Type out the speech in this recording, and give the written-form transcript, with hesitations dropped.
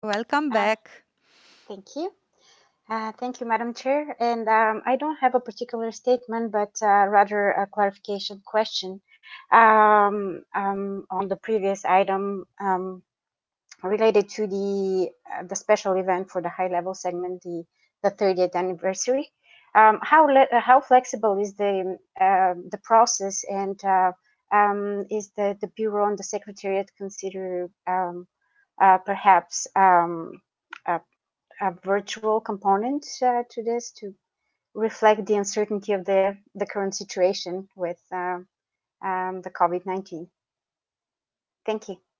Welcome Uh, back. Thank you. Thank you, Madam Chair. And I don't have a particular statement, but rather a clarification question on the previous item related to the special event for the high level segment, the 30th anniversary. How flexible is the process, and is the bureau and the secretariat consider perhaps a virtual component to this to reflect the uncertainty of the current situation with the COVID-19. Thank you.